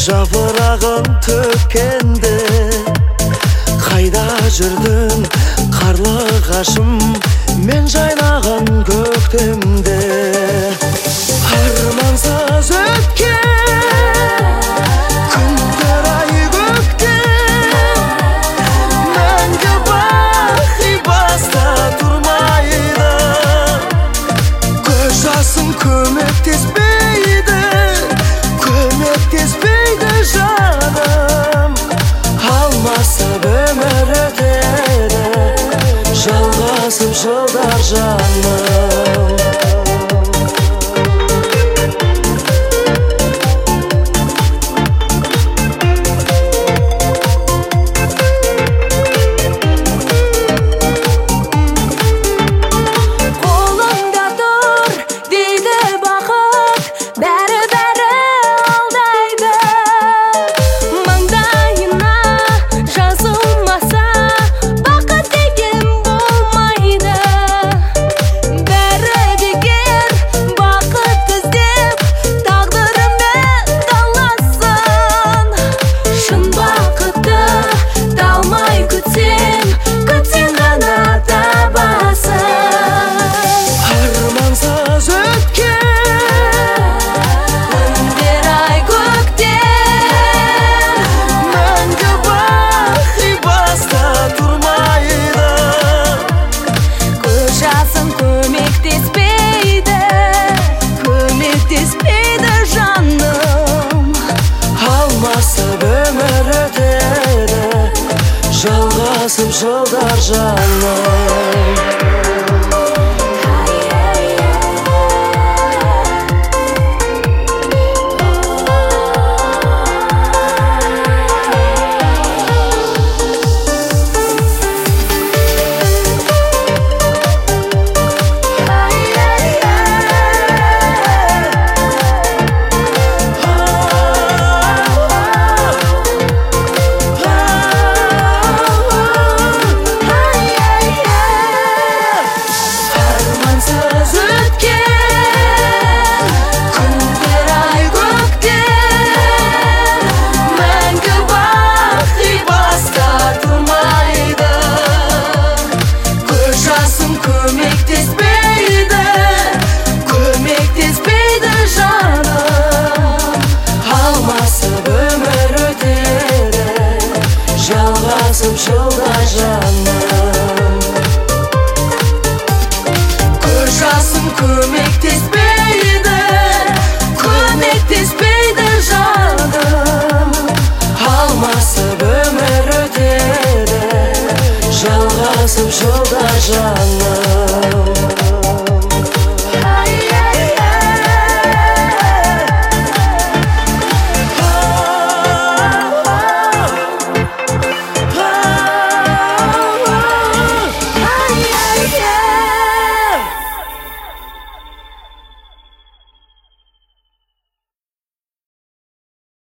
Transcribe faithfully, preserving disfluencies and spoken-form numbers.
жапырағын төккенде қайда жүрдің қарлығашым, мен жайнаған көктемде. Армансыз өткен күндер ай көктем, мәңгі бақи баста тұрмайды. Көз жасым көмектеспейді, көмектеспейді жаным. Алмасып өмір өтеді, жалғасып жылдар жаным. Жалғасып жылдар жаным. Жалғасып жылдар жаным. Көз жасым көмектеспейді, көмектеспейді жаным. Алмасып өмір өтеді, жалғасып жылдар жаным.